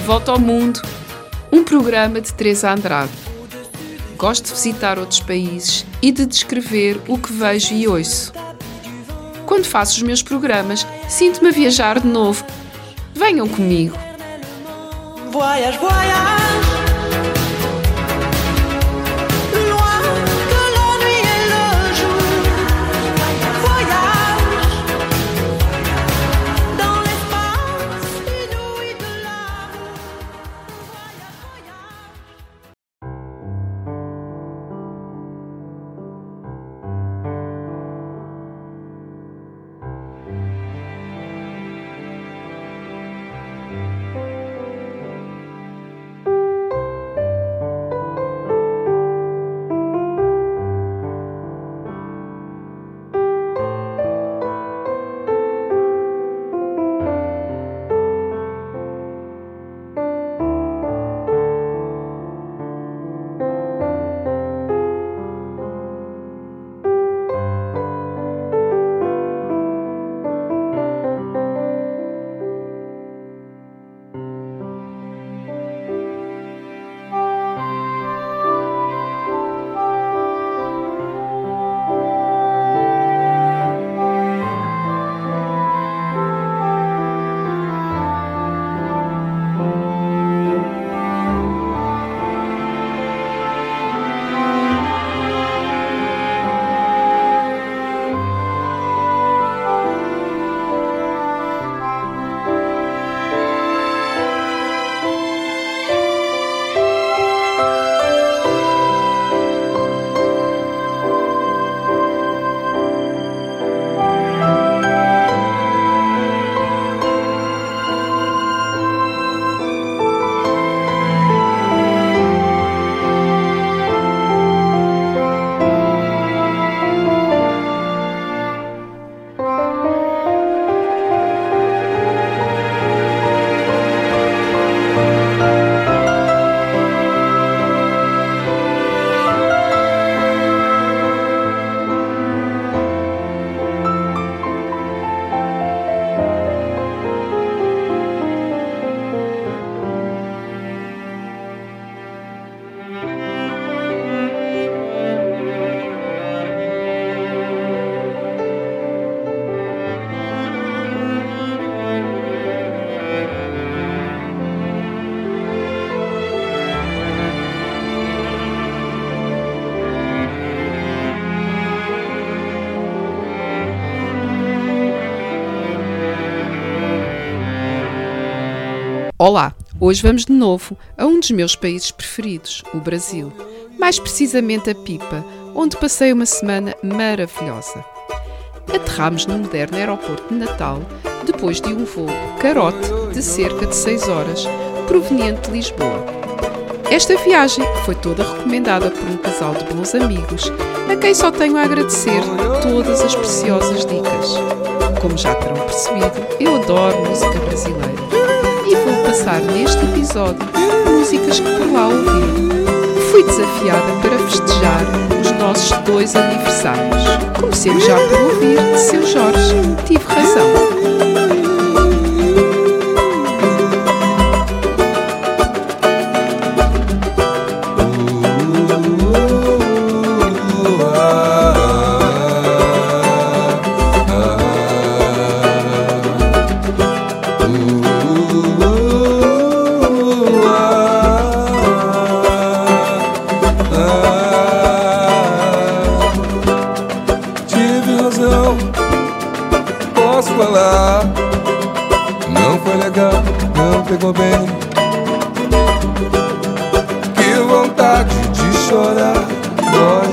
Volta ao Mundo, um programa de Teresa Andrade. Gosto de visitar outros países e de descrever o que vejo e ouço. Quando faço os meus programas, sinto-me a viajar de novo. Venham comigo. Voyage, voyage. Olá, hoje vamos de novo a um dos meus países preferidos, o Brasil. Mais precisamente a Pipa, onde passei uma semana maravilhosa. Aterramos no moderno aeroporto de Natal, depois de um voo carote de cerca de 6 horas, proveniente de Lisboa. Esta viagem foi toda recomendada por um casal de bons amigos, a quem só tenho a agradecer todas as preciosas dicas. Como já terão percebido, eu adoro música brasileira. E vou passar neste episódio músicas que por lá ouvi. Fui desafiada para festejar os nossos 2 aniversários. Comecemos já por ouvir de Seu Jorge, Tive Razão. Não foi legal, não pegou bem. Que vontade de chorar, dói.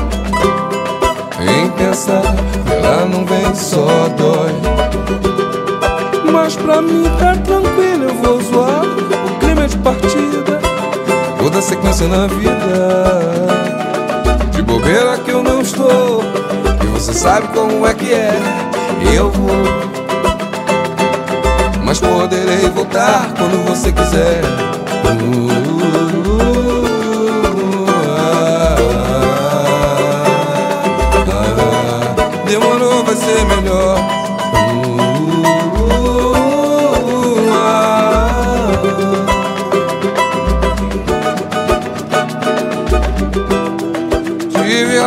Em pensar, ela não vem, só dói. Mas pra mim tá tranquilo, eu vou zoar. O clima é de partida, toda sequência na vida. De bobeira que eu não estou, e você sabe como é que é. Eu vou, mas poderei voltar quando você quiser. Demorou, vai ser melhor.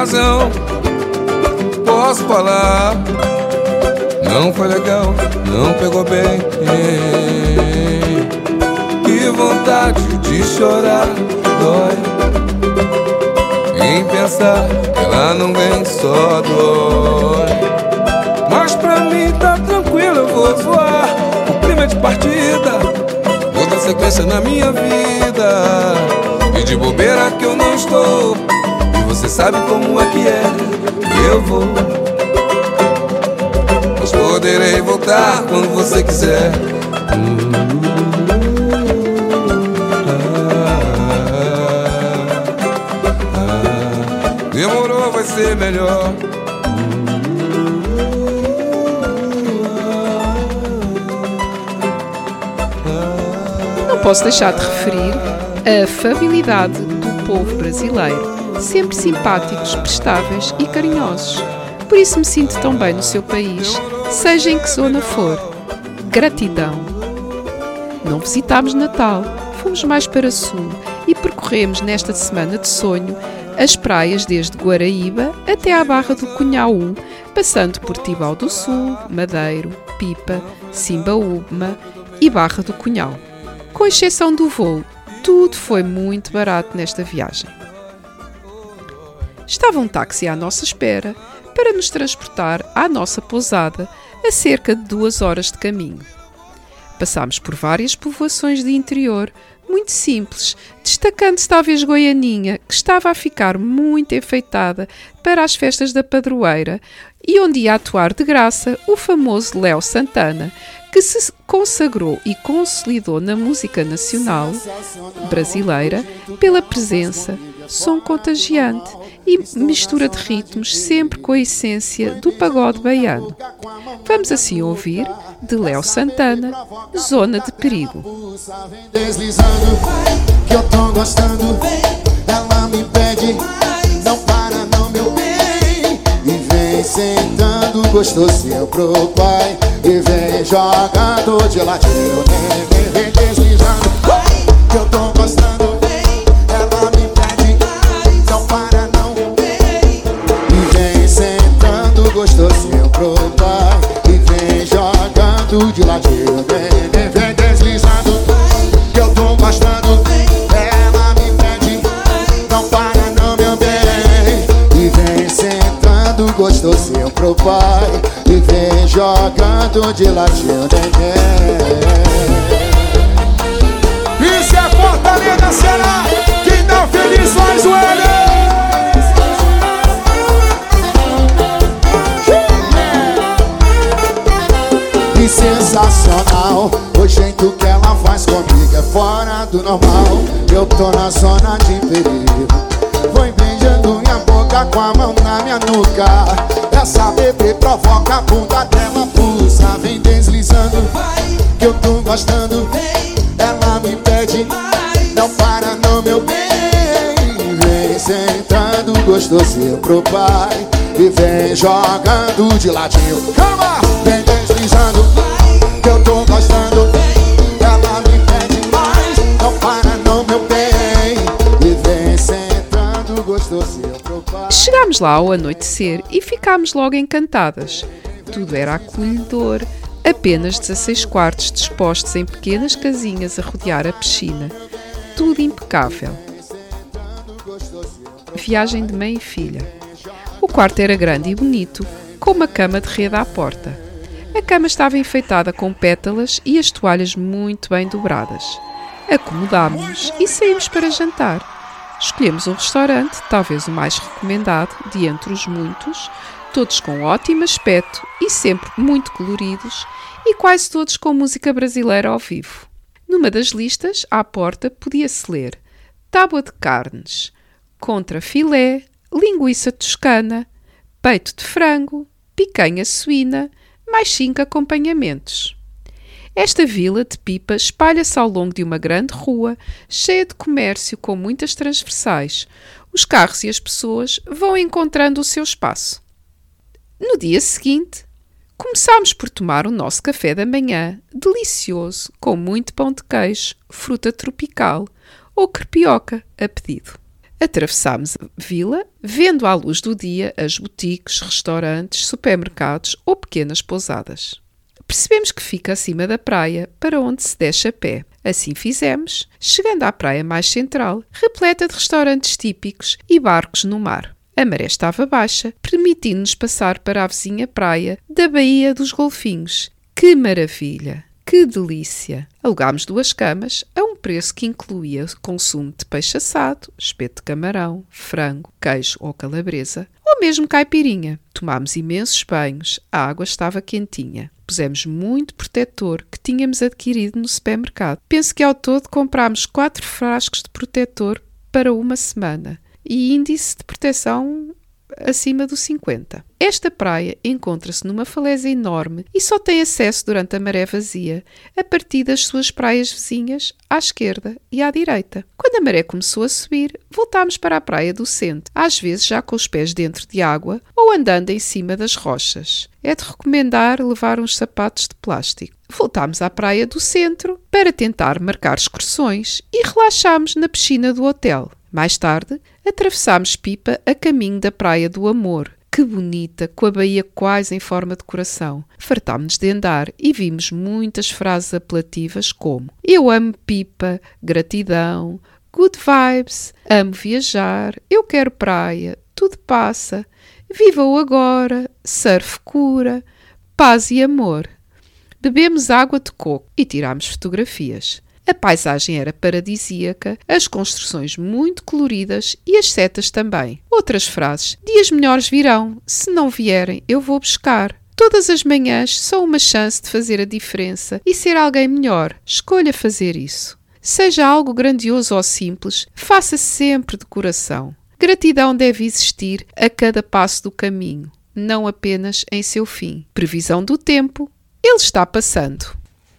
razão, posso falar. Não foi legal, não pegou bem. Que vontade de chorar, dói em pensar que ela não vem, só dói. Mas pra mim tá tranquilo, eu vou voar. O clima é de partida, vou dar sequência na minha vida. E de bobeira que eu não estou, e você sabe como é que é. Eu vou, mas poderei voltar quando você quiser. Demorou, vai ser melhor. Não posso deixar de referir a afabilidade do povo brasileiro, sempre simpáticos, prestáveis e carinhosos. Por isso me sinto tão bem no seu país, seja em que zona for. Gratidão. Não visitámos Natal, fomos mais para sul e percorremos nesta semana de sonho as praias desde Guaraíba até à Barra do Cunhaú, passando por Tibau do Sul, Madeiro, Pipa, Simbaúma e Barra do Cunhal. Com exceção do voo, tudo foi muito barato nesta viagem. Estava um táxi à nossa espera para nos transportar à nossa pousada a cerca de 2 horas de caminho. Passámos por várias povoações de interior, muito simples, destacando-se talvez Goianinha, que estava a ficar muito enfeitada para as festas da padroeira e onde ia atuar de graça o famoso Léo Santana, que se consagrou e consolidou na música nacional brasileira pela presença, som contagiante e mistura de ritmos sempre com a essência do pagode baiano. Vamos assim ouvir, de Léo Santana, Zona de Perigo. Deslizando, que eu tô gostando, ela me pede, não para não, meu bem. E vem sentando gostosinho pro pai, e vem jogando de ladinho, vem deslizando, que eu tô gostando, ela me pede, não para não, meu bem. E vem sentando gostosinho pro pai, e vem jogando de ladinho, vem deslizando, que eu tô gostando, ela me pede, não para não, meu bem. E vem sentando gostosinho pro pai, e vem jogando de ladinho, Isso é Fortaleza, será? Quem tá feliz faz o E sensacional, o jeito que ela faz comigo é fora do normal. Eu tô na zona de perigo, vou beijando minha boca com a mão na minha nuca. Essa bebê provoca a bunda dela, pulsa, vem deslizando, que eu tô gostando, ela me pede, não para não, meu bem. Vem sentando gostosinho pro pai, e vem jogando de ladinho, calma, vem deslizando, que eu tô gostando, ela me pede mais, não para não, meu bem. E vem sentando gostosinho pro pai. Chegámos lá ao anoitecer e ficámos logo encantadas. Tudo era acolhedor, apenas 16 quartos dispostos em pequenas casinhas a rodear a piscina. Tudo impecável. Viagem de mãe e filha. O quarto era grande e bonito, com uma cama de rede à porta. A cama estava enfeitada com pétalas e as toalhas muito bem dobradas. Acomodámo-nos e saímos para jantar. Escolhemos um restaurante, talvez o mais recomendado, de entre os muitos, todos com ótimo aspecto e sempre muito coloridos, e quase todos com música brasileira ao vivo. Numa das listas, à porta, podia-se ler tábua de carnes, contrafilé, linguiça toscana, peito de frango, picanha suína, mais 5 acompanhamentos. Esta vila de Pipa espalha-se ao longo de uma grande rua, cheia de comércio com muitas transversais. Os carros e as pessoas vão encontrando o seu espaço. No dia seguinte, começámos por tomar o nosso café da manhã, delicioso, com muito pão de queijo, fruta tropical ou crepioca a pedido. atravessámos a vila, vendo à luz do dia as boutiques, restaurantes, supermercados ou pequenas pousadas. Percebemos que fica acima da praia, para onde se desce a pé. Assim fizemos, chegando à praia mais central, repleta de restaurantes típicos e barcos no mar. A maré estava baixa, permitindo-nos passar para a vizinha praia da Baía dos Golfinhos. Que maravilha! Que delícia! Alugámos 2 camas a um preço que incluía consumo de peixe assado, espeto de camarão, frango, queijo ou calabresa, ou mesmo caipirinha. Tomámos imensos banhos, a água estava quentinha. Pusemos muito protetor que tínhamos adquirido no supermercado. Penso que ao todo comprámos 4 frascos de protetor para uma semana e índice de proteção acima dos 50. Esta praia encontra-se numa falésia enorme e só tem acesso durante a maré vazia, a partir das suas praias vizinhas, à esquerda e à direita. Quando a maré começou a subir, voltámos para a praia do centro, às vezes já com os pés dentro de água ou andando em cima das rochas. É de recomendar levar uns sapatos de plástico. Voltámos à praia do centro para tentar marcar excursões e relaxámos na piscina do hotel. Mais tarde, atravessámos Pipa a caminho da Praia do Amor. Que bonita, com a baía quase em forma de coração. Fartámos-nos de andar e vimos muitas frases apelativas como: eu amo Pipa, gratidão, good vibes, amo viajar, eu quero praia, tudo passa, viva o agora, surf cura, paz e amor. Bebemos água de coco e tirámos fotografias. A paisagem era paradisíaca, as construções muito coloridas e as setas também. Outras frases: dias melhores virão, se não vierem eu vou buscar. Todas as manhãs são uma chance de fazer a diferença e ser alguém melhor. Escolha fazer isso. Seja algo grandioso ou simples, faça sempre de coração. Gratidão deve existir a cada passo do caminho, não apenas em seu fim. Previsão do tempo: ele está passando.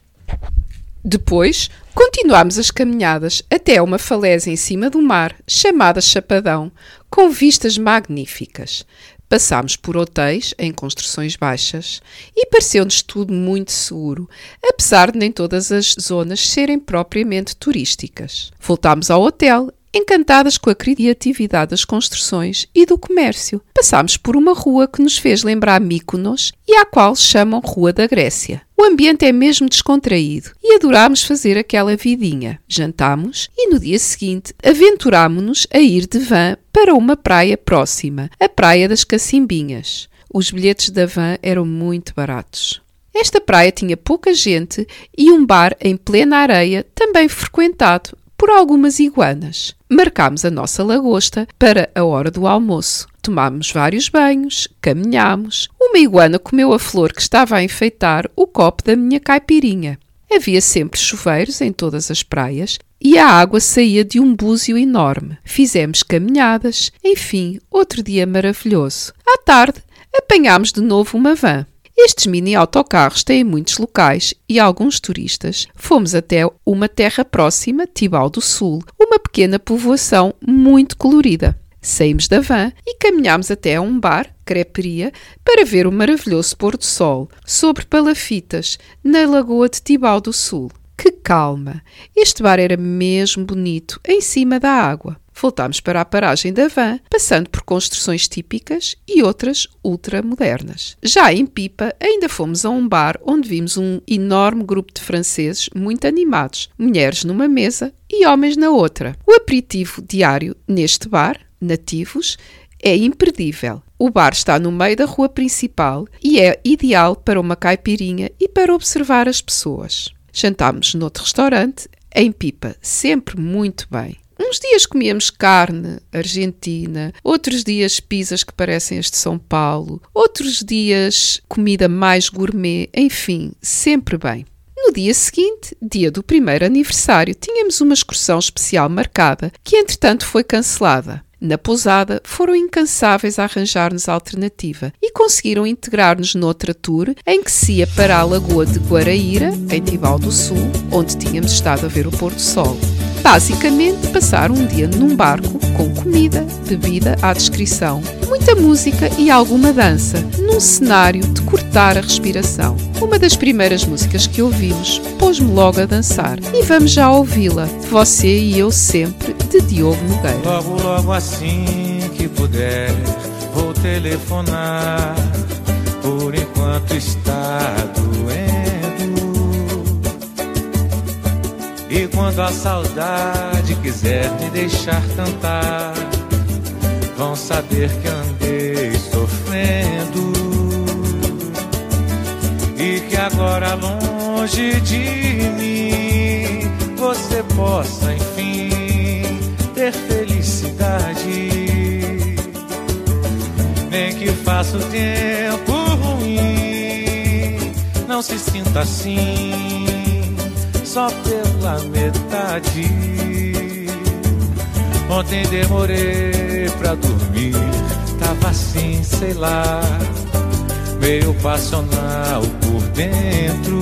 Depois, continuámos as caminhadas até uma falésia em cima do mar, chamada Chapadão, com vistas magníficas. Passámos por hotéis em construções baixas e pareceu-nos tudo muito seguro, apesar de nem todas as zonas serem propriamente turísticas. Voltámos ao hotel, encantadas com a criatividade das construções e do comércio. Passámos por uma rua que nos fez lembrar Mykonos e à qual chamam Rua da Grécia. O ambiente é mesmo descontraído e adorámos fazer aquela vidinha. Jantámos e no dia seguinte aventurámo-nos a ir de van para uma praia próxima, a Praia das Cacimbinhas. Os bilhetes da van eram muito baratos. Esta praia tinha pouca gente e um bar em plena areia, também frequentado por algumas iguanas. Marcámos a nossa lagosta para a hora do almoço. Tomámos vários banhos, caminhámos. Uma iguana comeu a flor que estava a enfeitar o copo da minha caipirinha. Havia sempre chuveiros em todas as praias e a água saía de um búzio enorme. Fizemos caminhadas. Enfim, outro dia maravilhoso. À tarde, apanhámos de novo uma van. Estes mini autocarros têm muitos locais e alguns turistas. Fomos até uma terra próxima, Tibau do Sul, uma pequena povoação muito colorida. Saímos da van e caminhámos até a um bar, creperia, para ver o maravilhoso pôr do sol sobre palafitas na lagoa de Tibau do Sul. Que calma! Este bar era mesmo bonito, em cima da água. Voltámos para a paragem da van, passando por construções típicas e outras ultramodernas. Já em Pipa, ainda fomos a um bar onde vimos um enorme grupo de franceses muito animados, mulheres numa mesa e homens na outra. O aperitivo diário neste bar, Nativos, é imperdível. O bar está no meio da rua principal e é ideal para uma caipirinha e para observar as pessoas. Jantámos noutro restaurante, em Pipa, sempre muito bem. Uns dias comíamos carne argentina, outros dias pizzas que parecem as de São Paulo, outros dias comida mais gourmet, enfim, sempre bem. No dia seguinte, dia do primeiro aniversário, tínhamos uma excursão especial marcada, que entretanto foi cancelada. Na pousada, foram incansáveis a arranjar-nos alternativa e conseguiram integrar-nos noutra tour em que se ia para a Lagoa de Guaraíra, em Tibau do Sul, onde tínhamos estado a ver o pôr do sol. Basicamente, passar um dia num barco com comida, bebida à descrição, muita música e alguma dança, num cenário de cortar a respiração. Uma das primeiras músicas que ouvimos pôs-me logo a dançar. E vamos já ouvi-la, Você e Eu Sempre, de Diogo Nogueira. Logo, logo assim que puder, vou telefonar, por enquanto está doendo. E quando a saudade quiser me deixar cantar, vão saber que andei sofrendo e que agora longe de mim você possa enfim ter felicidade. Nem que faça o tempo ruim, não se sinta assim só pela metade. Ontem demorei pra dormir, tava assim, sei lá, meio passional por dentro.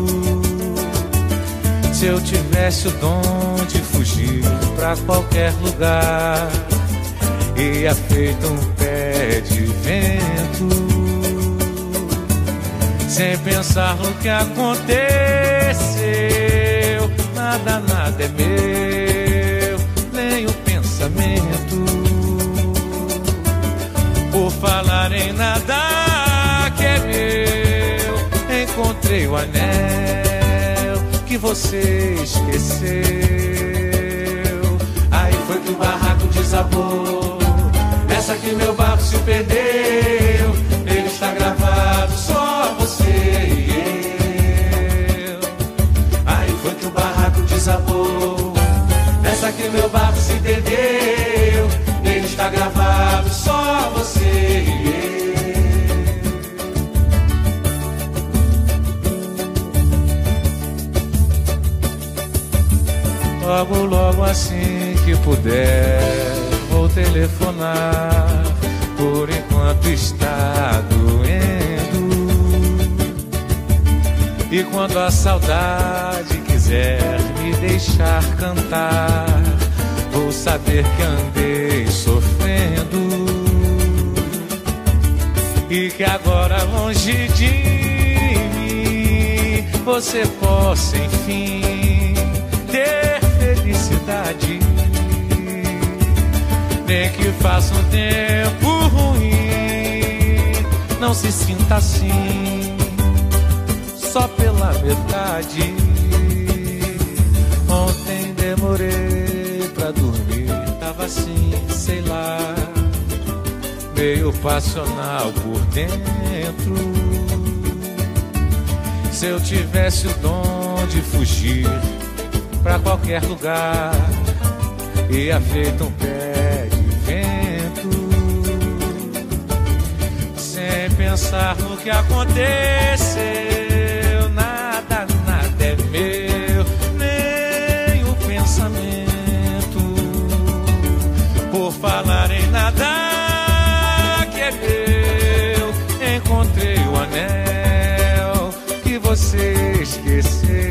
Se eu tivesse o dom de fugir pra qualquer lugar, ia feito um pé de vento, sem pensar no que aconteceu. Nada, nada é meu, nem o pensamento. Por falar em nada que é meu, encontrei o anel que você esqueceu. Aí foi que o barraco desabou, nessa que meu barco se perdeu. Nele está gravado só você e eu. Aí foi que o barraco desabou, nessa que meu barco se perdeu. Nele está gravado só você e eu. Logo, logo assim que puder, vou telefonar, por enquanto está doendo. E quando a saudade quiser me deixar cantar, vou saber que andei sofrendo e que agora longe de mim você possa enfim ter felicidade. Nem que faça um tempo ruim, não se sinta assim só pela metade. Ontem demorei pra dormir, tava assim, sei lá, meio passional por dentro. Se eu tivesse o dom de fugir pra qualquer lugar, ia feito um pé de vento, sem pensar no que aconteceu. Nada, nada é meu, nem o pensamento. Por falar em nada que é meu, encontrei o anel que você esqueceu.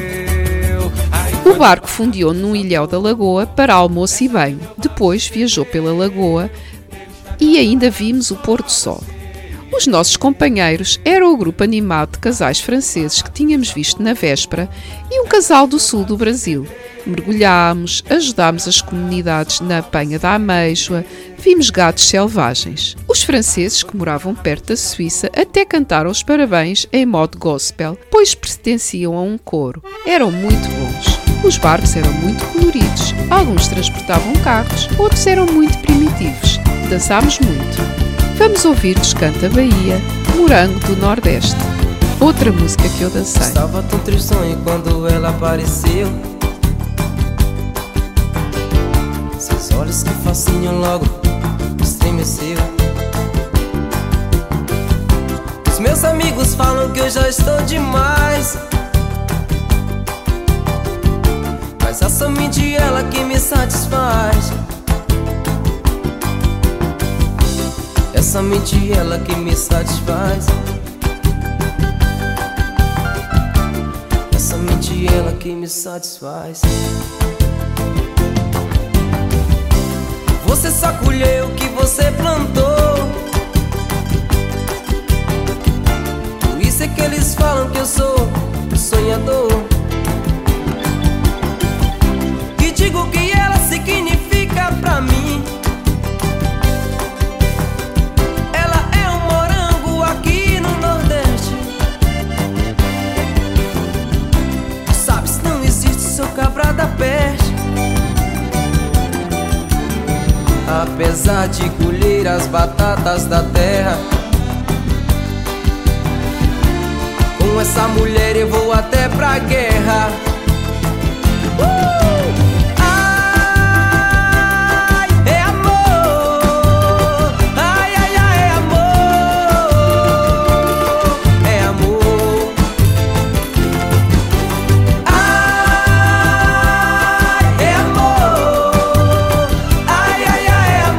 O barco fundiu num ilhéu da lagoa para almoço e banho. Depois viajou pela lagoa e ainda vimos o pôr do sol. Os nossos companheiros eram o grupo animado de casais franceses que tínhamos visto na véspera e um casal do sul do Brasil. Mergulhámos, ajudámos as comunidades na apanha da ameijoa, vimos gatos selvagens. Os franceses, que moravam perto da Suíça, até cantaram os parabéns em modo gospel, pois pertenciam a um coro. Eram muito bons. Os barcos eram muito coloridos, alguns transportavam carros, outros eram muito primitivos. Dançámos muito. Vamos ouvir-nos Canta Bahia, Morango do Nordeste. Outra música que eu dancei. Estava tão tristonho quando ela apareceu, seus olhos que fascinam logo estremeceu. Os meus amigos falam que eu já estou demais, mas é somente ela que me satisfaz. É somente ela que me satisfaz. É somente ela que me satisfaz. Você só colheu o que você plantou. Por isso é que eles falam que eu sou sonhador. E digo que ela significa pra mim. Ela é um morango aqui no Nordeste. Sabe, se não existe, sou cabra da peste. Apesar de colher as batatas da terra, com essa mulher eu vou até pra guerra. Ai, é amor. Ai, ai, ai, é amor. É amor. Ai, é amor. Ai, ai, ai, é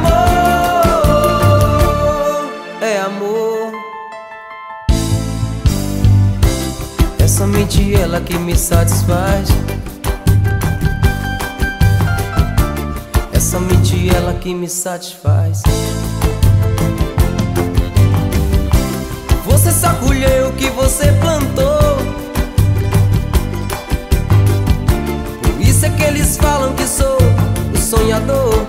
amor. É amor. É somente ela que me satisfaz. É somente ela que me satisfaz. Você só colheu o que você plantou. Por isso é que eles falam que sou o sonhador.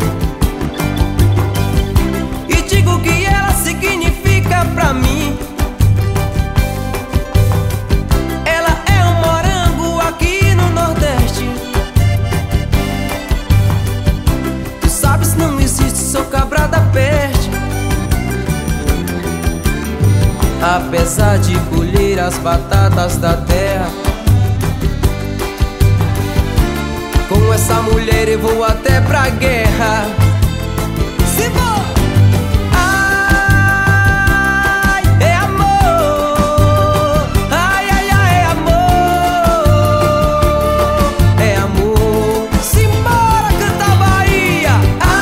E digo que ela significa pra mim. Sou cabra da peste. Apesar de colher as batatas da terra, com essa mulher eu vou até pra guerra. Se vou. Ai, é amor. Ai, ai, ai, é amor. É amor. Simbora cantar Bahia.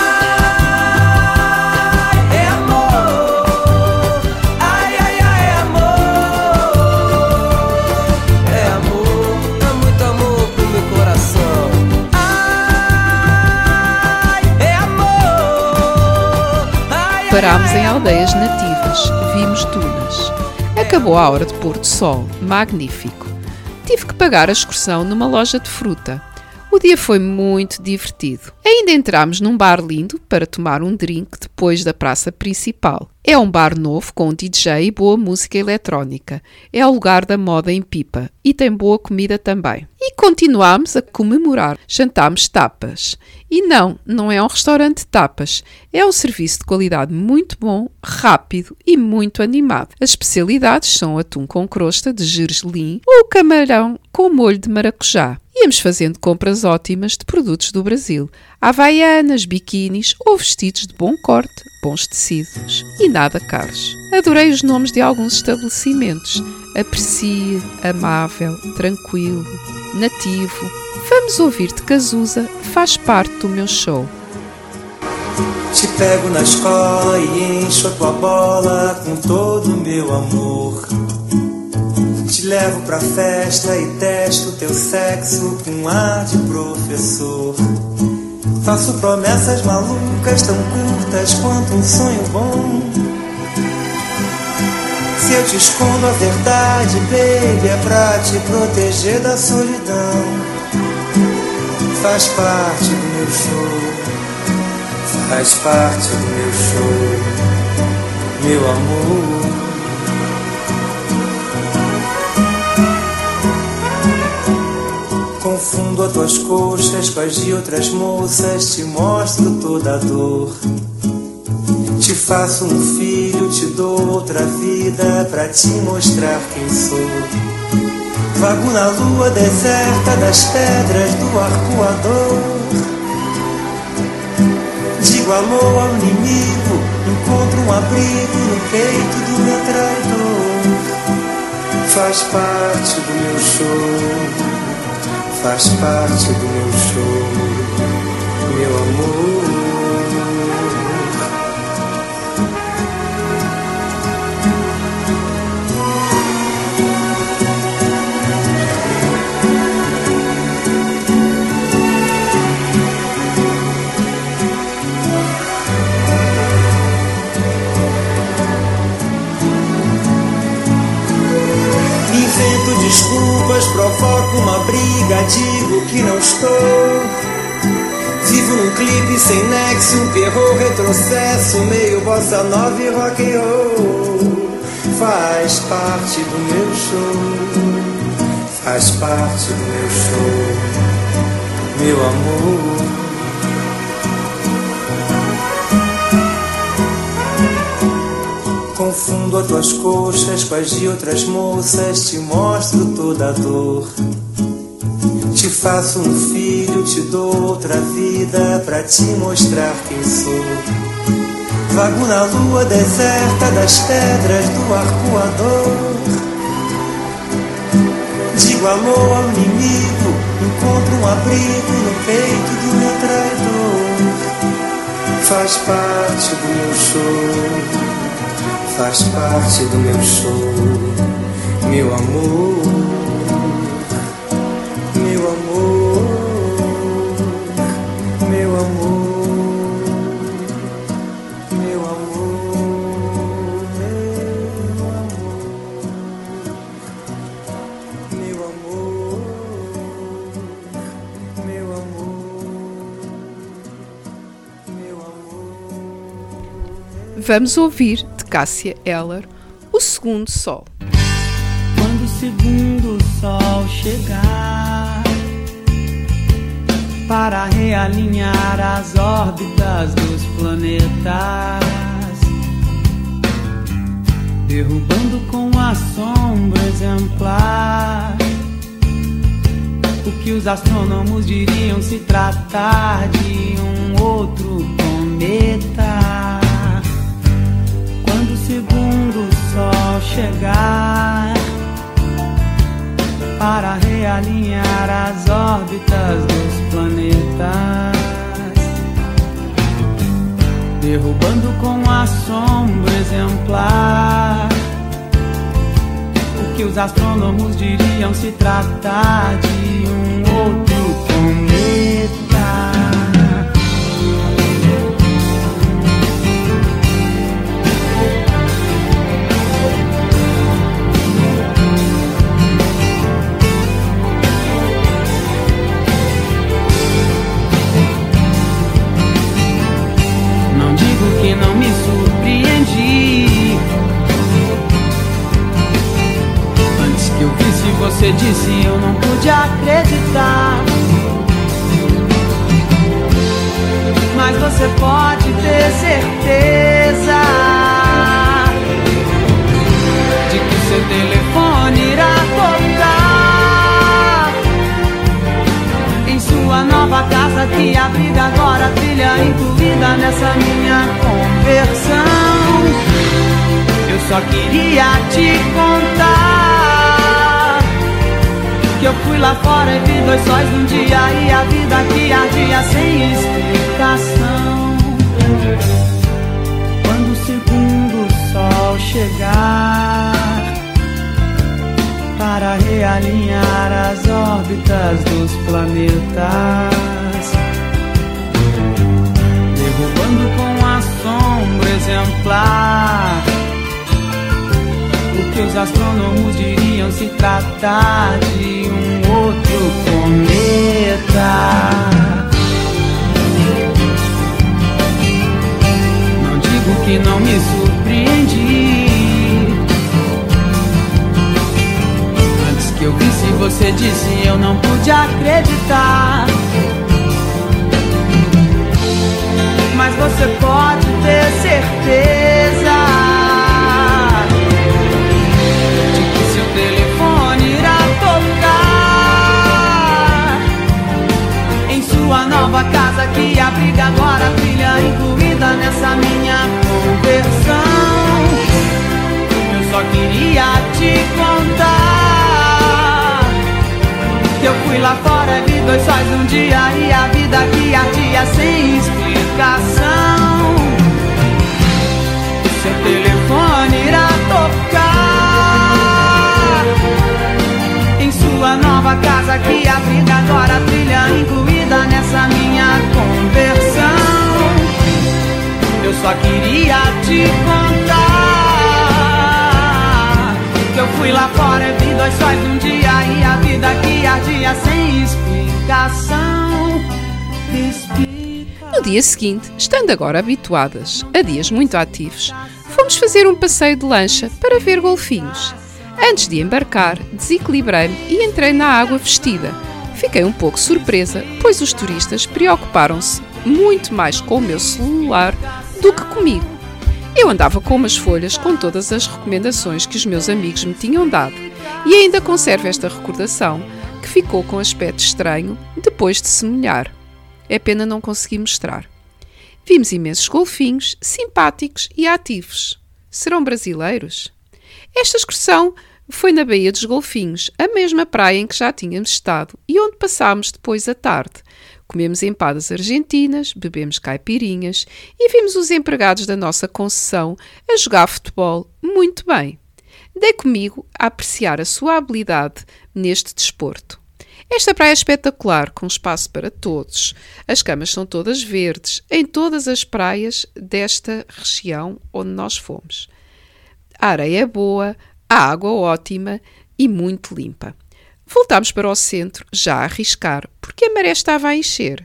Parámos em aldeias nativas, vimos dunas. Acabou a hora de pôr do sol, magnífico. Tive que pagar a excursão numa loja de fruta. O dia foi muito divertido. Ainda entramos num bar lindo para tomar um drink depois da praça principal. É um bar novo com DJ e boa música eletrónica. É o lugar da moda em Pipa e tem boa comida também. E continuámos a comemorar. Jantámos tapas. E não é um restaurante de tapas. É um serviço de qualidade muito bom, rápido e muito animado. As especialidades são o atum com crosta de gergelim ou o camarão com molho de maracujá. Íamos fazendo compras ótimas de produtos do Brasil. Havaianas, biquínis ou vestidos de bom corte, bons tecidos e nada caros. Adorei os nomes de alguns estabelecimentos. Aprecie, amável, tranquilo, nativo. Vamos ouvir-te, Cazuza, faz parte do meu show. Te pego na escola e encho a tua bola com todo o meu amor. Te levo pra festa e testo teu sexo com ar de professor. Faço promessas malucas tão curtas quanto um sonho bom. Se eu te escondo a verdade, baby, é pra te proteger da solidão. Faz parte do meu show, faz parte do meu show, meu amor. Confundo as tuas coxas com as de outras moças, te mostro toda a dor. Te faço um filho, te dou outra vida pra te mostrar quem sou. Vago na lua deserta das pedras do arcoador. Digo alô ao inimigo, encontro um abrigo no peito do meu traidor. Faz parte do meu show, faz parte do meu show, meu amor. provoco uma briga, digo que não estou. Vivo num clipe sem nexo, um terror, retrocesso, meio bossa nova e rock and roll. Faz parte do meu show, faz parte do meu show, meu amor. Confundo as tuas coxas com as de outras moças, te mostro toda a dor. Te faço um filho, te dou outra vida pra te mostrar quem sou. Vago na lua deserta das pedras do arcoador. Digo amor ao inimigo, encontro um abrigo no peito do meu traidor. Faz parte do meu show, faz parte do meu show, meu amor. Meu amor, meu amor, meu amor, meu amor, meu amor, meu amor. Vamos ouvir, de Cássia Eller, O Segundo Sol. Quando o segundo sol chegar para realinhar as órbitas dos planetas, derrubando com a sombra exemplar o que os astrônomos diriam se tratar de um outro cometa. Quando o segundo sol chegar para realinhar as órbitas dos planetas, derrubando com a sombra exemplar o que os astrônomos diriam se tratar de um outro cometa. Que não me surpreendi. Antes que eu visse, você disse, eu não pude acreditar. Mas você pode ter certeza de que seu telefone irá tocar em sua nova casa que abriga agora a filha incluída nessa minha conversão. Eu só queria te contar que eu fui lá fora e vi dois sóis num dia e a vida que ardia sem explicação. Quando o segundo sol chegar para realinhar as órbitas dos planetas, derrubando com a sombra exemplar o que os astrônomos diriam se tratar de um outro cometa. Não digo que não me surpreendi. Antes que eu visse, você disse, eu não pude acreditar. Mas você pode ter certeza de que seu telefone irá tocar em sua nova casa que abriga agora a filha incluída nessa minha conversão. Eu só queria te contar que eu fui lá fora e vi dois sóis num dia e a vida que ardia sem explicação. Seu telefone irá tocar em sua nova casa que abriga agora a trilha incluída nessa minha conversão. Eu só queria te contar que eu fui lá fora e vi dois sóis num dia e a vida que ardia explicação. No dia seguinte, estando agora habituadas a dias muito ativos, fomos fazer um passeio de lancha para ver golfinhos. Antes de embarcar, desequilibrei-me e entrei na água vestida. Fiquei um pouco surpresa, pois os turistas preocuparam-se muito mais com o meu celular do que comigo. Eu andava com umas folhas com todas as recomendações que os meus amigos me tinham dado e ainda conservo esta recordação, que ficou com aspecto estranho depois de se molhar. É pena não conseguir mostrar. Vimos imensos golfinhos, simpáticos e ativos. Serão brasileiros? Esta excursão foi na Baía dos Golfinhos, a mesma praia em que já tínhamos estado e onde passámos depois a tarde. Comemos empadas argentinas, bebemos caipirinhas e vimos os empregados da nossa concessão a jogar futebol muito bem. Dei comigo a apreciar a sua habilidade neste desporto. Esta praia é espetacular, com espaço para todos. As camas são todas verdes, em todas as praias desta região onde nós fomos. A areia é boa, a água ótima e muito limpa. Voltámos para o centro, já a arriscar, porque a maré estava a encher.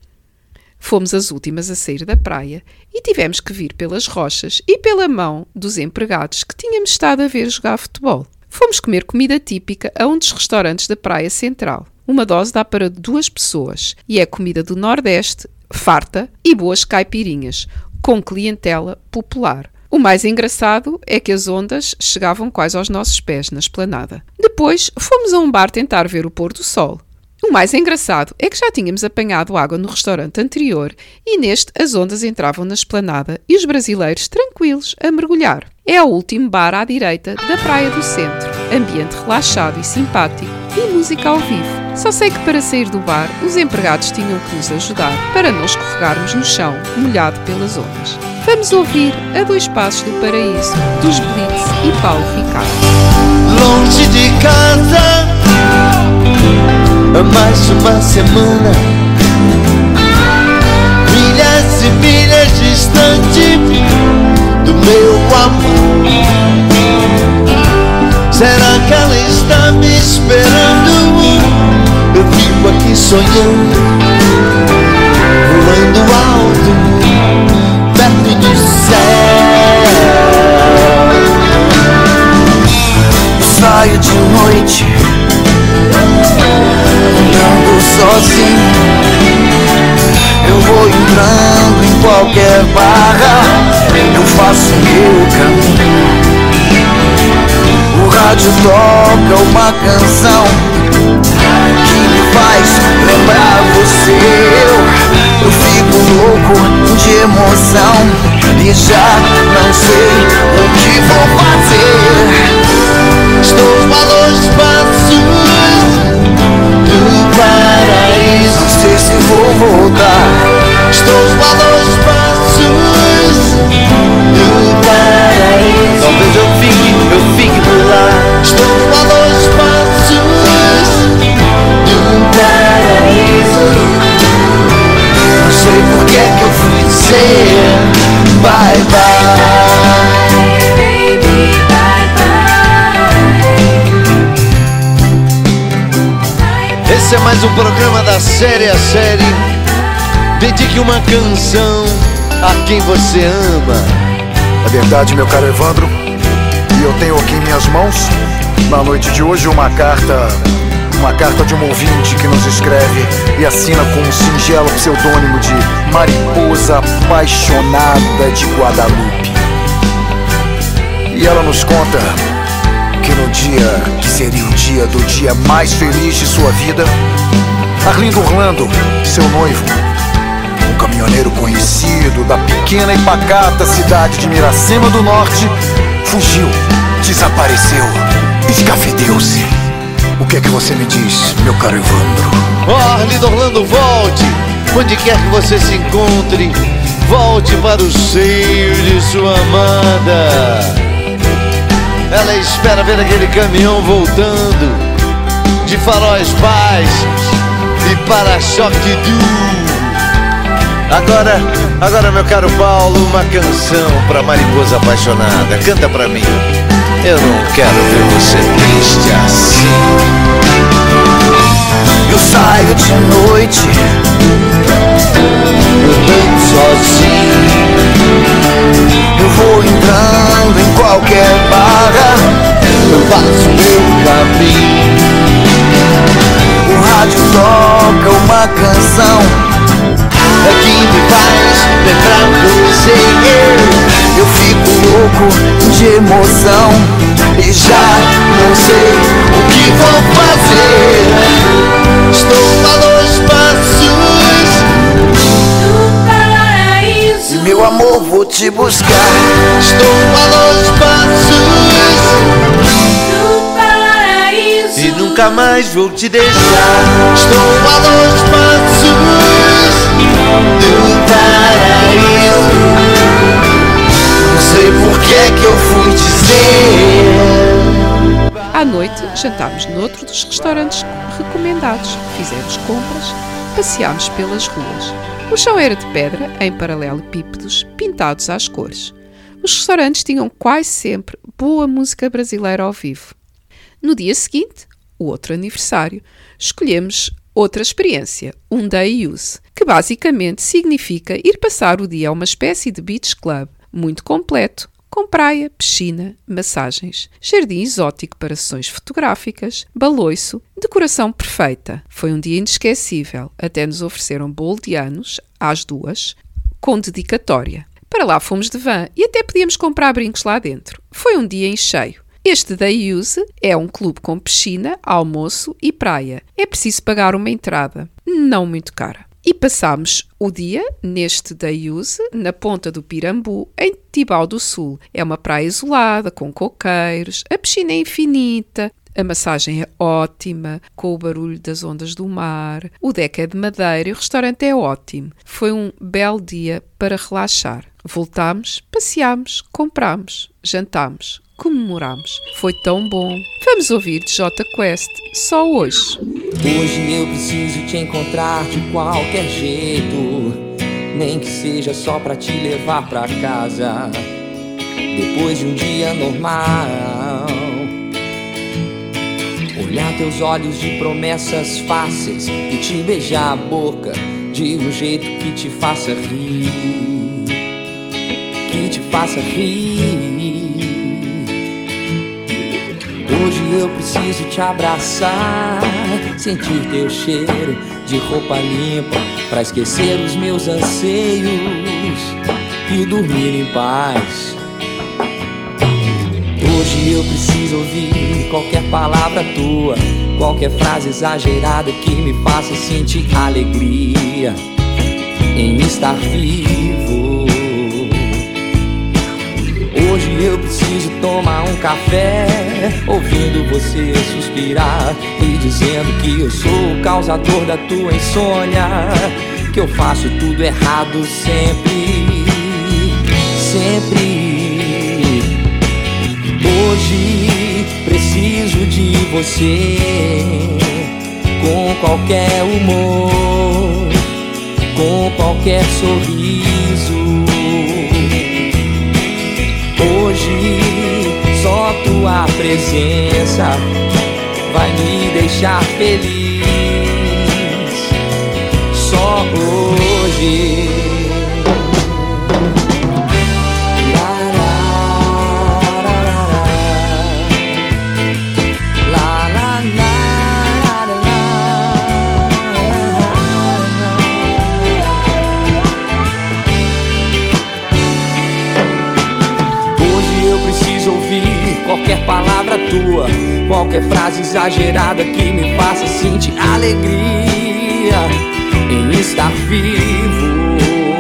Fomos as últimas a sair da praia e tivemos que vir pelas rochas e pela mão dos empregados que tínhamos estado a ver jogar futebol. Fomos comer comida típica a um dos restaurantes da Praia Central. Uma dose dá para 2 pessoas e é comida do Nordeste, farta e boas caipirinhas, com clientela popular. O mais engraçado é que as ondas chegavam quase aos nossos pés na esplanada. Depois fomos a um bar tentar ver o pôr do sol. O mais engraçado é que já tínhamos apanhado água no restaurante anterior e neste as ondas entravam na esplanada e os brasileiros tranquilos a mergulhar. É o último bar à direita da Praia do Centro. Ambiente relaxado e simpático e música ao vivo. Só sei que para sair do bar os empregados tinham que nos ajudar para não escorregarmos no chão molhado pelas ondas. Vamos ouvir A 2 Passos do Paraíso, dos Blitz e Paulo Ricardo. Longe de casa, há mais uma semana, milhas e milhas distante do meu amor. Será que ela está me esperando? Eu fico aqui sonhando, voando alto, perto do céu. Saio de noite, andando sozinho. Eu vou entrando em qualquer barra, eu faço meu caminho. O rádio toca uma canção que me faz lembrar você. Eu fico louco de emoção e já não sei o que vou fazer. Estou a 2 passos do paraíso, não sei se vou voltar. Estou a 2 passos do paraíso, talvez eu fique por lá. Estou a 2 passos do paraíso, não sei por que eu fui dizer bye bye. Esse é mais um programa da série A Série. Dedique uma canção a quem você ama. É verdade, meu caro Evandro. E eu tenho aqui em minhas mãos, na noite de hoje, uma carta de um ouvinte que nos escreve e assina com um singelo pseudônimo de Mariposa Apaixonada de Guadalupe. E ela nos conta que no dia que seria o dia mais feliz de sua vida, Arlindo Orlando, seu noivo, um caminhoneiro conhecido da pequena e pacata cidade de Miracema do Norte, fugiu, desapareceu, escafedeu-se. O que é que você me diz, meu caro Evandro? Oh, Arlindo Orlando, volte! Onde quer que você se encontre, volte para o seio de sua amada. Ela espera ver aquele caminhão voltando, de faróis baixos e para-choque duro. Agora, meu caro Paulo, uma canção pra Mariposa Apaixonada. Canta pra mim. Eu não quero ver você triste assim. Eu saio de noite, andando sozinho. Eu vou entrando em qualquer barra, eu faço meu caminho. O rádio toca uma canção que me faz lembrar você. Eu fico louco de emoção e já não sei o que vou fazer. Estou a 2 passos do paraíso e meu amor vou te buscar. Estou a 2 passos do paraíso e nunca mais vou te deixar. Estou a 2 passos do paraíso. Não sei por que é que eu fui dizer. À noite, jantámos noutro dos restaurantes recomendados, fizemos compras, passeámos pelas ruas. O chão era de pedra, em paralelepípedos, pintados às cores. Os restaurantes tinham quase sempre boa música brasileira ao vivo. No dia seguinte, o outro aniversário, escolhemos outra experiência, um day use, que basicamente significa ir passar o dia a uma espécie de beach club, muito completo, com praia, piscina, massagens, jardim exótico para sessões fotográficas, baloiço, decoração perfeita. Foi um dia inesquecível, até nos ofereceram bolo de anos, às 2, com dedicatória. Para lá fomos de van e até podíamos comprar brincos lá dentro. Foi um dia em cheio. Este Day Use é um clube com piscina, almoço e praia. É preciso pagar uma entrada, não muito cara. E passámos o dia neste Day Use na ponta do Pirambu, em Tibau do Sul. É uma praia isolada, com coqueiros, a piscina é infinita, a massagem é ótima, com o barulho das ondas do mar, o deck é de madeira e o restaurante é ótimo. Foi um belo dia para relaxar. Voltámos, passeámos, comprámos, jantámos, comemorámos. Foi tão bom. Vamos ouvir de Jota Quest, Só Hoje. Hoje eu preciso te encontrar de qualquer jeito, nem que seja só pra te levar pra casa, depois de um dia normal. Olhar teus olhos de promessas fáceis e te beijar a boca de um jeito que te faça rir, que te faça rir. Hoje eu preciso te abraçar, sentir teu cheiro de roupa limpa, pra esquecer os meus anseios e dormir em paz. Hoje eu preciso ouvir qualquer palavra tua, qualquer frase exagerada que me faça sentir alegria em estar vivo. Hoje eu preciso tomar um café, ouvindo você suspirar e dizendo que eu sou o causador da tua insônia, que eu faço tudo errado sempre, sempre. Hoje preciso de você, com qualquer humor, com qualquer sorriso. Hoje só tua presença vai me deixar feliz. Só hoje. Qualquer palavra tua, qualquer frase exagerada que me faça sentir alegria em estar vivo.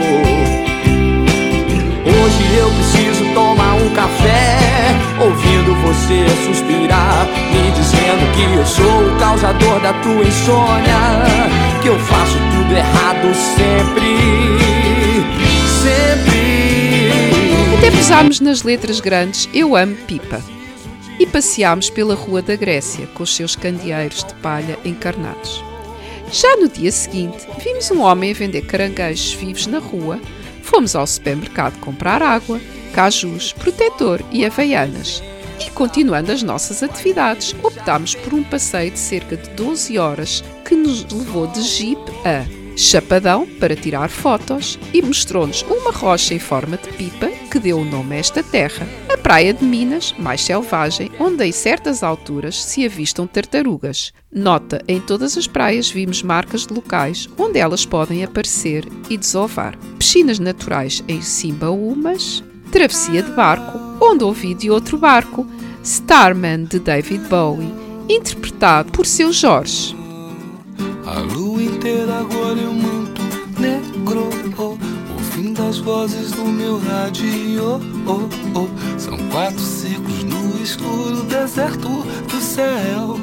Hoje eu preciso tomar um café, ouvindo você suspirar, me dizendo que eu sou o causador da tua insônia, que eu faço tudo errado sempre, sempre. Até pesámos nas letras grandes Eu Amo Pipa e passeámos pela Rua da Grécia com os seus candeeiros de palha encarnados. Já no dia seguinte, vimos um homem a vender caranguejos vivos na rua, fomos ao supermercado comprar água, cajus, protetor e havaianas. E continuando as nossas atividades, optámos por um passeio de cerca de 12 horas que nos levou de Jeep a Chapadão para tirar fotos e mostrou-nos uma rocha em forma de pipa que deu o nome a esta terra. A praia de Minas, mais selvagem, onde em certas alturas se avistam tartarugas. Nota, em todas as praias vimos marcas de locais onde elas podem aparecer e desovar. Piscinas naturais em Simbaúmas, travessia de barco, onde ouvi de outro barco, Starman de David Bowie, interpretado por Seu Jorge. A lua inteira agora é um manto negro, o fim das vozes do meu rádio, são 4 ciclos no escuro deserto do céu.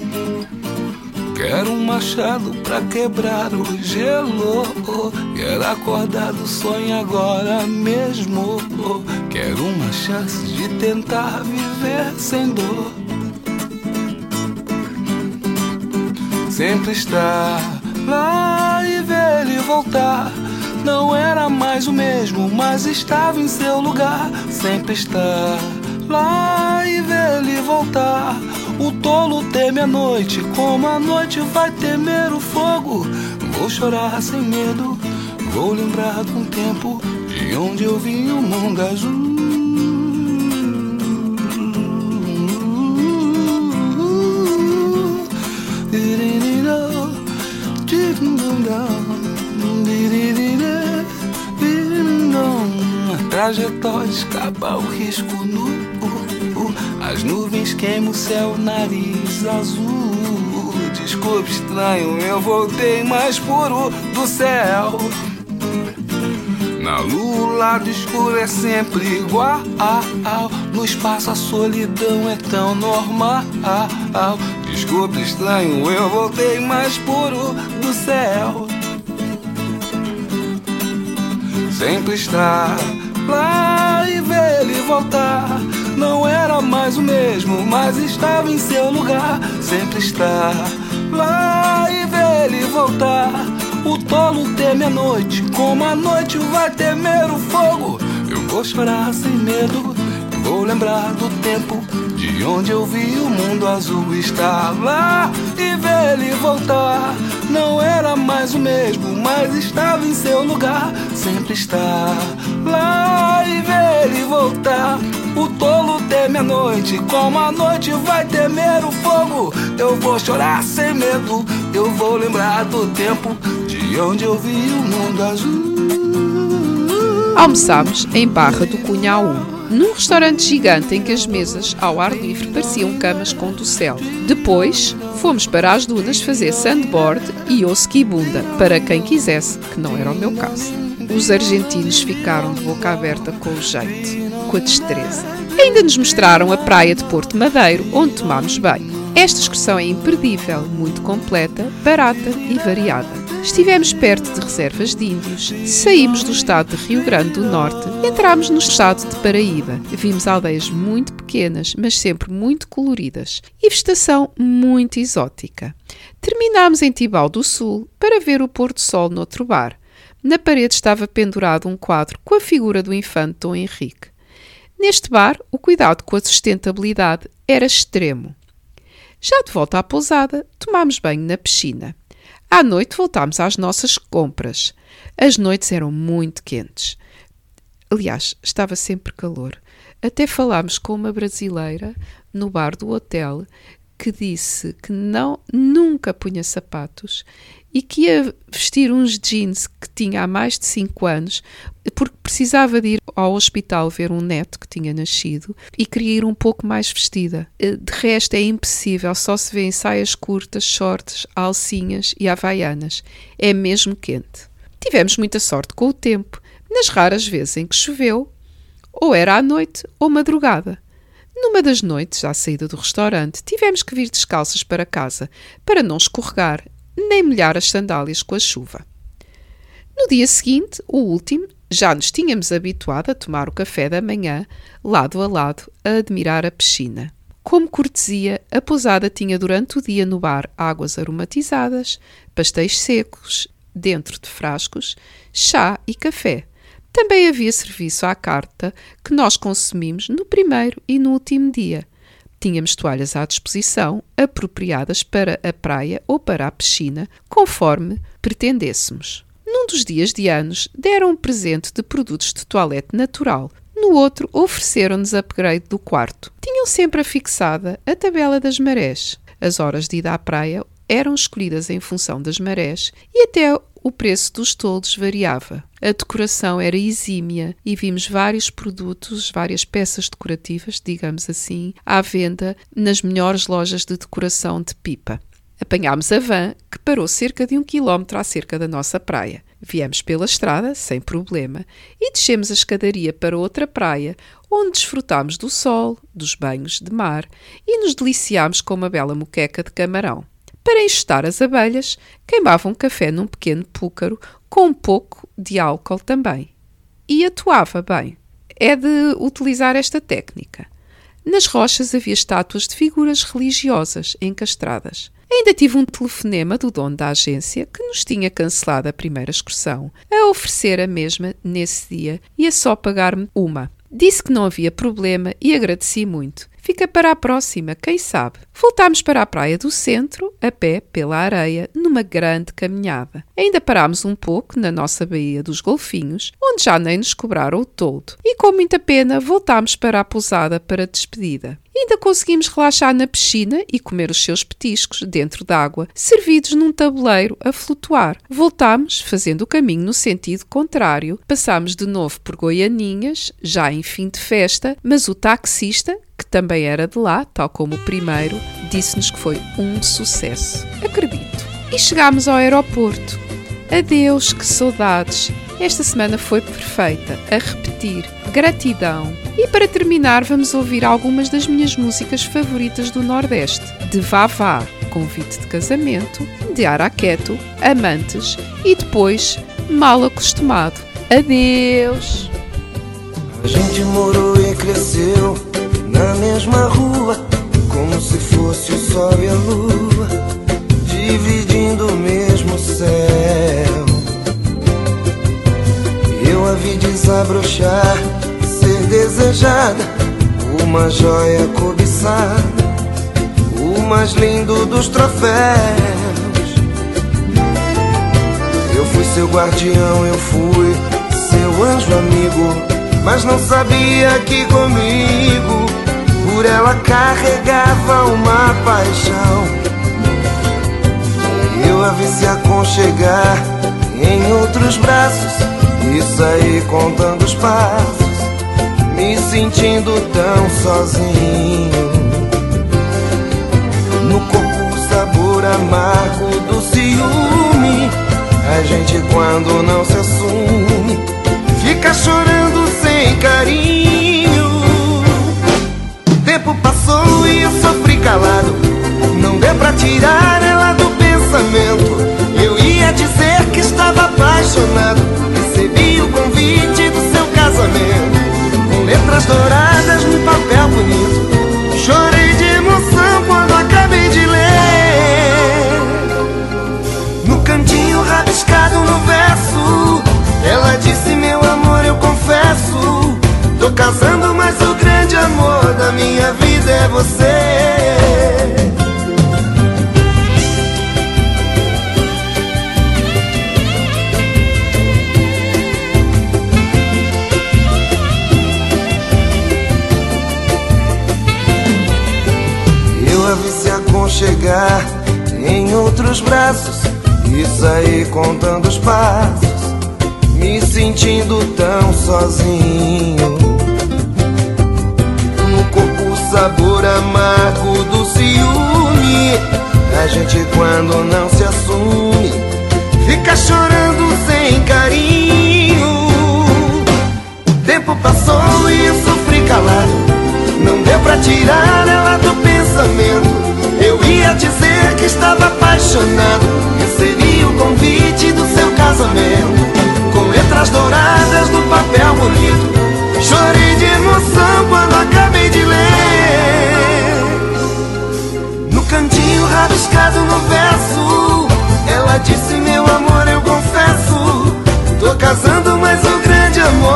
Quero um machado pra quebrar o gelo, quero acordar do sonho agora mesmo, quero uma chance de tentar viver sem dor. Sempre estar lá e ver ele voltar. Não era mais o mesmo, mas estava em seu lugar. Sempre estar lá e ver ele voltar. O tolo teme a noite, como a noite vai temer o fogo. Vou chorar sem medo, vou lembrar de um tempo de onde eu vi o mundo azul. A trajetória escapa o risco nu, as nuvens queimam o céu, nariz azul. Desculpe, estranho, eu voltei mais puro do céu. Na lua o lado escuro é sempre igual, no espaço a solidão é tão normal. Desculpe, estranho, eu voltei mais puro do céu. Sempre estar lá e ver ele voltar. Não era mais o mesmo, mas estava em seu lugar. Sempre estar lá e ver ele voltar. O tolo teme a noite, como a noite vai temer o fogo. Eu vou chorar sem medo, vou lembrar do tempo de onde eu vi o mundo azul. Estar lá e ver ele voltar. Não era mais o mesmo, mas estava em seu lugar. Sempre estar lá e ver ele voltar. O tolo teme a noite, como a noite vai temer o fogo. Eu vou chorar sem medo, eu vou lembrar do tempo de onde eu vi o mundo azul. Almoçámos em Barra do Cunhal 1, num restaurante gigante em que as mesas ao ar livre pareciam camas com dossel. Depois fomos para as dunas fazer sandboard e ou ski-bunda, para quem quisesse, que não era o meu caso. Os argentinos ficaram de boca aberta com o jeito, com a destreza. Ainda nos mostraram a praia de Porto Madeiro, onde tomámos banho. Esta excursão é imperdível, muito completa, barata e variada. Estivemos perto de reservas de índios, saímos do estado de Rio Grande do Norte, entramos no estado de Paraíba. Vimos aldeias muito pequenas, mas sempre muito coloridas, e vegetação muito exótica. Terminámos em Tibau do Sul para ver o pôr do sol noutro bar. Na parede estava pendurado um quadro com a figura do infante Dom Henrique. Neste bar, o cuidado com a sustentabilidade era extremo. Já de volta à pousada, tomámos banho na piscina. À noite voltámos às nossas compras. As noites eram muito quentes. Aliás, estava sempre calor. Até falámos com uma brasileira no bar do hotel que disse que nunca punha sapatos e que ia vestir uns jeans que tinha há mais de 5 anos porque precisava de ir ao hospital ver um neto que tinha nascido e queria ir um pouco mais vestida. De resto é impossível, só se vê em saias curtas, shorts, alcinhas e havaianas. É mesmo quente. Tivemos muita sorte com o tempo. Nas raras vezes em que choveu, ou era à noite ou madrugada. Numa das noites, à saída do restaurante, tivemos que vir descalças para casa, para não escorregar, nem molhar as sandálias com a chuva. No dia seguinte, o último, já nos tínhamos habituado a tomar o café da manhã, lado a lado, a admirar a piscina. Como cortesia, a pousada tinha durante o dia no bar águas aromatizadas, pastéis secos, dentro de frascos, chá e café. Também havia serviço à carta que nós consumimos no primeiro e no último dia. Tínhamos toalhas à disposição, apropriadas para a praia ou para a piscina, conforme pretendêssemos. Num dos dias de anos, deram um presente de produtos de toilette natural. No outro, ofereceram-nos upgrade do quarto. Tinham sempre afixada a tabela das marés. As horas de ida à praia eram escolhidas em função das marés e até o preço dos toldos variava. A decoração era exímia e vimos vários produtos, várias peças decorativas, digamos assim, à venda nas melhores lojas de decoração de Pipa. Apanhámos a van, que parou cerca de 1 quilómetro acerca da nossa praia. Viemos pela estrada, sem problema, e descemos a escadaria para outra praia, onde desfrutámos do sol, dos banhos de mar e nos deliciámos com uma bela moqueca de camarão. Para enxutar as abelhas, queimavam café num pequeno púcaro com um pouco de álcool também. E atuava bem. É de utilizar esta técnica. Nas rochas havia estátuas de figuras religiosas encastradas. Ainda tive um telefonema do dono da agência que nos tinha cancelado a primeira excursão, a oferecer a mesma nesse dia e a só pagar-me uma. Disse que não havia problema e agradeci muito. Fica para a próxima, quem sabe. Voltámos para a praia do centro, a pé, pela areia, numa grande caminhada. Ainda parámos um pouco na nossa Baía dos Golfinhos, onde já nem nos cobraram o toldo. E com muita pena voltámos para a pousada para a despedida. Ainda conseguimos relaxar na piscina e comer os seus petiscos dentro d'água, servidos num tabuleiro a flutuar. Voltámos, fazendo o caminho no sentido contrário. Passámos de novo por Goianinhas, já em fim de festa, mas o taxista, que também era de lá, tal como o primeiro, disse-nos que foi um sucesso. Acredito. E chegámos ao aeroporto. Adeus, que saudades! Esta semana foi perfeita. A repetir. Gratidão. E para terminar, vamos ouvir algumas das minhas músicas favoritas do Nordeste. De Vavá, Convite de Casamento, de Araqueto, Amantes e depois Mal Acostumado. Adeus! A gente morou e cresceu na mesma rua, como se fosse o sol e a lua, dividindo o mesmo céu. Eu a vi desabrochar, ser desejada, uma joia cobiçada, o mais lindo dos troféus. Eu fui seu guardião, eu fui seu anjo amigo, mas não sabia que comigo por ela carregava uma paixão. Eu a vi se aconchegar em outros braços e saí contando os passos, me sentindo tão sozinho. No corpo o sabor amargo do ciúme, a gente quando não se assume fica chorando sem carinho. O tempo passou e eu sofri calado, não deu pra tirar ela do pensamento. Eu ia dizer que estava apaixonado, recebi o convite do seu casamento, com letras douradas num papel bonito. Chorei de emoção quando acabei de ler. No cantinho rabiscado no verso, ela disse: meu amor, eu confesso, tô casando, mas o grande amor da minha vida é você. Eu a vi se aconchegar em outros braços e saí contando os passos, me sentindo tão sozinho. No corpo o sabor amargo do ciúme, a gente quando não se assume fica chorando sem carinho. O tempo passou e eu sofri calado, não deu pra tirar ela do pensamento. Eu ia dizer que estava apaixonado, recebi o convite do seu casamento, com letras douradas no papel bonito. Chorei de emoção quando acabei de ler. No cantinho rabiscado no verso, ela disse: meu amor, eu confesso, tô casando, mas o grande amor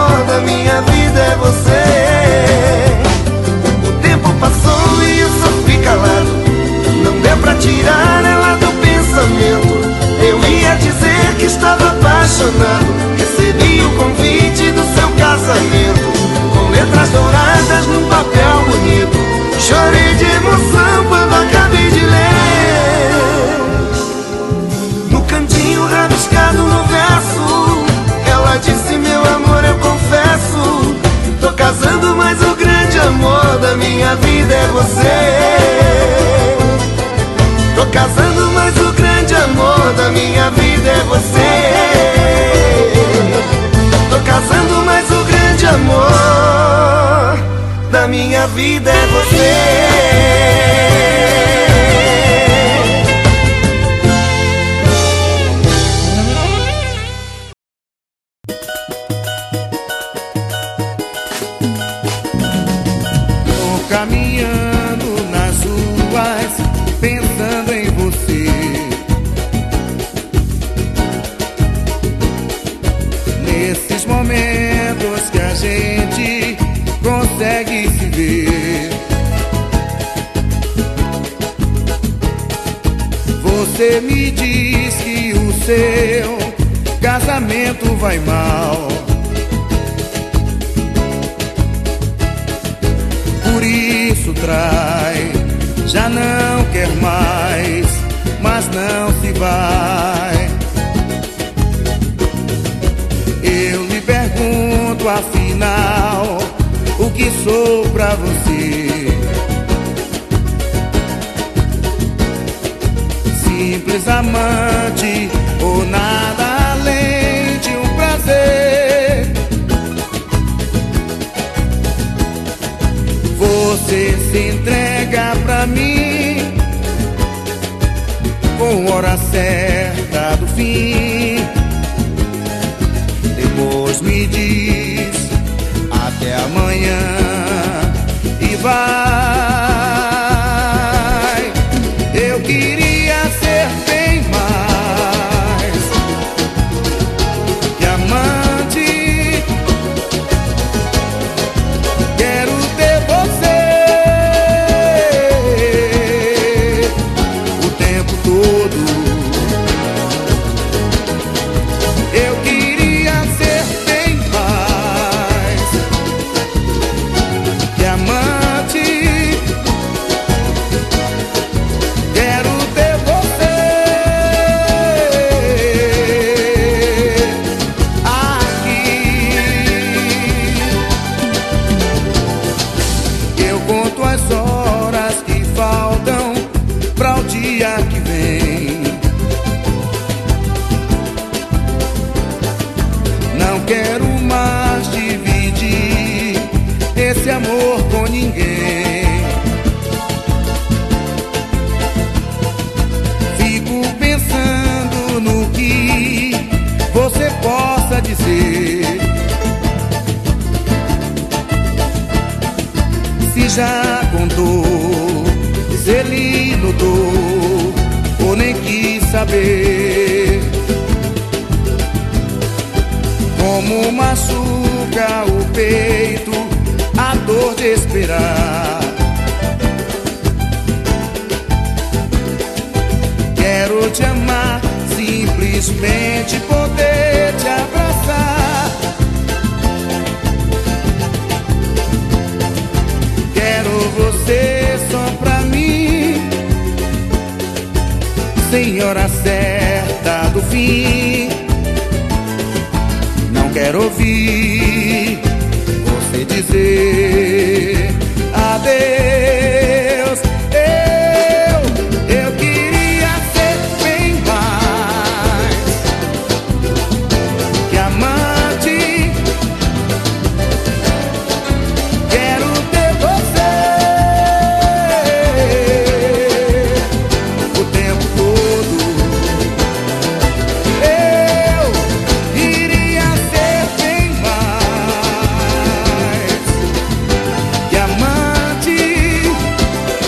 apaixonado, recebi o convite do seu casamento, com letras douradas num papel bonito. Chorei de emoção quando acabei de ler. No cantinho rabiscado no verso, ela disse: meu amor, eu confesso, tô casando, mas o grande amor da minha vida é você. Tô casando, mas o grande amor da minha vida é você. Tô casando, mas o grande amor da minha vida é você. Caminhando nas ruas, pensando em você. Nesses momentos que a gente consegue se ver, você me diz que o seu casamento vai mal. Por isso trai, já não quer mais, mas não se vai. Eu lhe pergunto afinal, o que sou pra você? Simples amante ou nada além de um prazer? Você se entrega pra mim com hora certa do fim. Depois me diz até amanhã e vai. Eu queria ser bem mais que amante. Quero ter você o tempo todo. Eu queria ser bem mais que amante. Quero ter você aqui. Eu conto as horas que faltam pra o dia que vem. Não quero mais dividir esse amor com ninguém. Fico pensando no que você possa dizer. Se já contou, se ele notou ou nem quis saber como machuca o peito a dor de esperar. Quero te amar, simplesmente poder te abraçar. Quero você só pra mim, sem hora certa do fim. Não quero ouvir você dizer adeus. Eu queria ser bem mais que amante. Quero ter você o tempo todo. Eu iria ser bem mais que amante.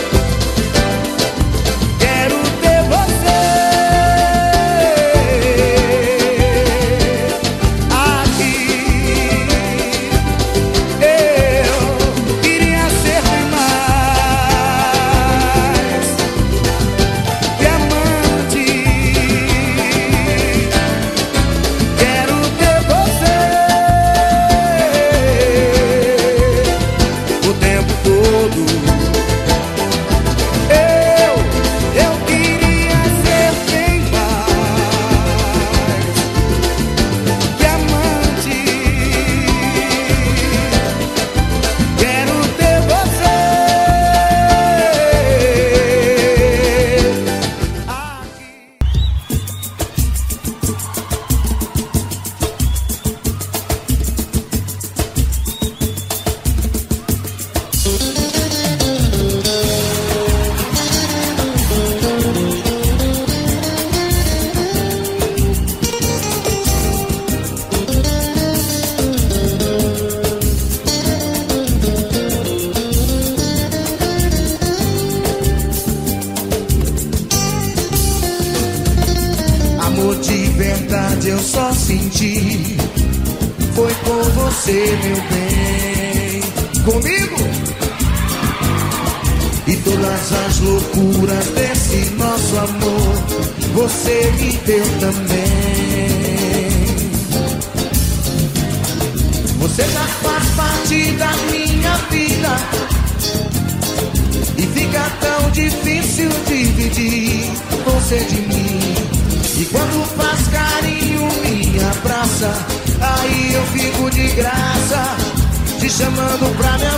verdade eu só senti foi com você, meu bem. Comigo? E todas as loucuras desse nosso amor você me deu também. Você já faz parte da minha vida e fica tão difícil dividir você de mim. E quando faz carinho, me abraça, aí eu fico de graça, te chamando pra me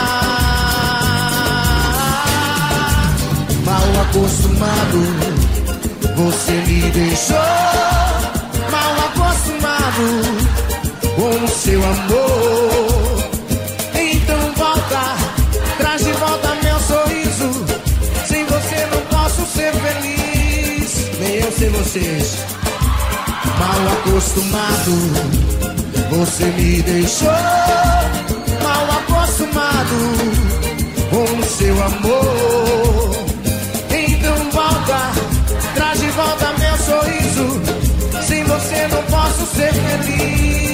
amar. Mal acostumado, você me deixou. Mal acostumado com o seu amor. Então volta, traz de volta meu sorriso. Sem você não posso ser feliz, nem eu sem vocês. Mal acostumado, você me deixou. Mal acostumado com o seu amor. Então volta, traz de volta meu sorriso. Sem você não posso ser feliz.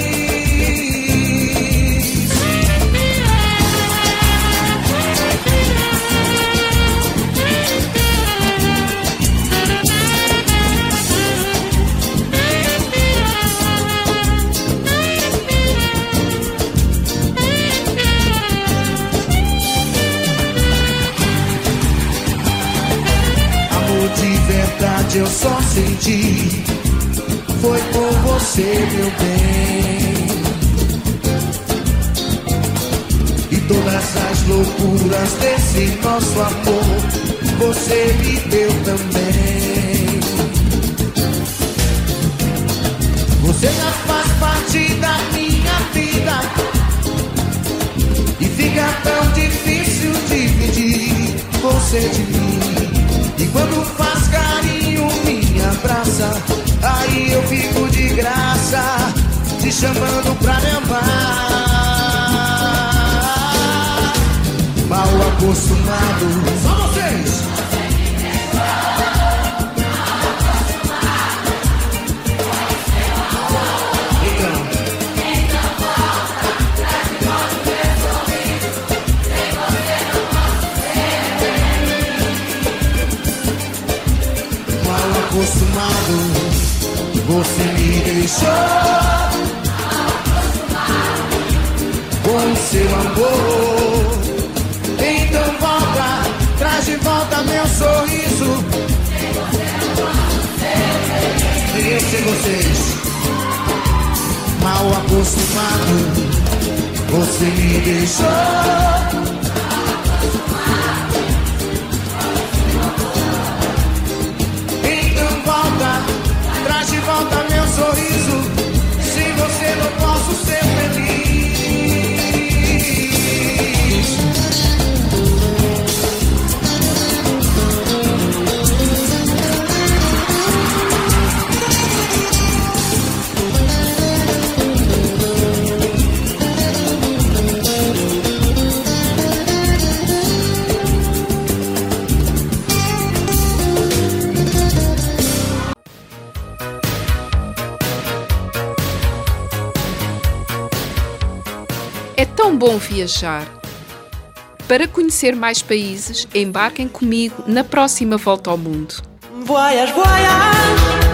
Eu só senti foi com você, meu bem. E todas as loucuras desse nosso amor você me deu também. Você já faz parte da minha vida e fica tão difícil dividir você de mim. E quando faz carinho, me abraça, aí eu fico de graça, te chamando pra me amar. Mal acostumado, só vocês. Acostumado, você me deixou. Com o seu amor. Então volta, traz de volta meu sorriso. Nem eu sem vocês. Mal acostumado, você me deixou. Traz de volta meu sorriso. Sem você não posso ser feliz. É tão bom viajar. Para conhecer mais países, embarquem comigo na próxima volta ao mundo. Voyage, voyage.